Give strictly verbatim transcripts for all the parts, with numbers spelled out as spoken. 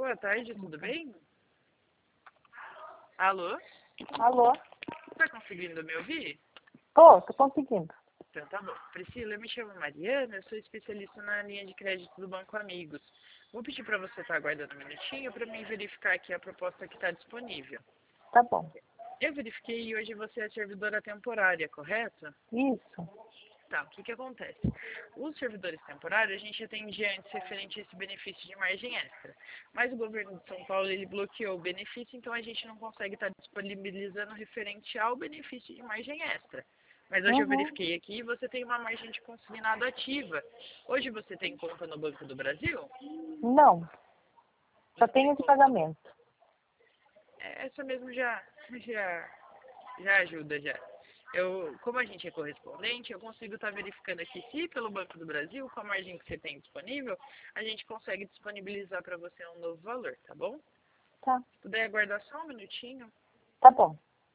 Boa tarde, tudo bem? Alô? Alô? Tá conseguindo me ouvir? Tô, tô conseguindo. Então tá bom. Priscila, eu me chamo Mariana, eu sou especialista na linha de crédito do Banco Amigos. Vou pedir para você estar aguardando um minutinho para mim verificar aqui a proposta que está disponível. Tá bom. Eu verifiquei e hoje você é servidora temporária, correto? Isso. Tá, o que que acontece? Os servidores temporários, a gente atende antes referente a esse benefício de margem extra. Mas o governo de São Paulo, ele bloqueou o benefício, então a gente não consegue estar disponibilizando referente ao benefício de margem extra. Mas hoje eu Uhum. verifiquei aqui e você tem uma margem de consignado ativa. Hoje você tem conta no Banco do Brasil? Não, só Você tem tenho de conta? pagamento. É, essa mesmo já, já, já ajuda, já. Eu, como a gente é correspondente, eu consigo estar verificando aqui se pelo Banco do Brasil, com a margem que você tem disponível, a gente consegue disponibilizar para você um novo valor, tá bom? Tá, Se puder aguardar só um minutinho. tá bom.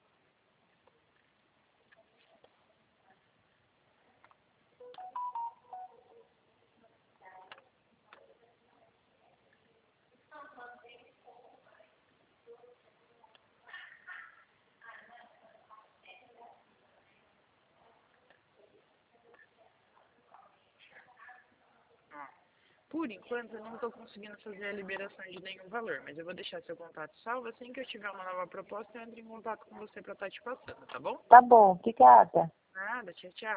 Ó, por enquanto, eu não estou conseguindo fazer a liberação de nenhum valor, mas eu vou deixar seu contato salvo. Assim que eu tiver uma nova proposta, eu entro em contato com você para estar te passando, tá bom? Tá bom, obrigada. Nada, tchau, tchau.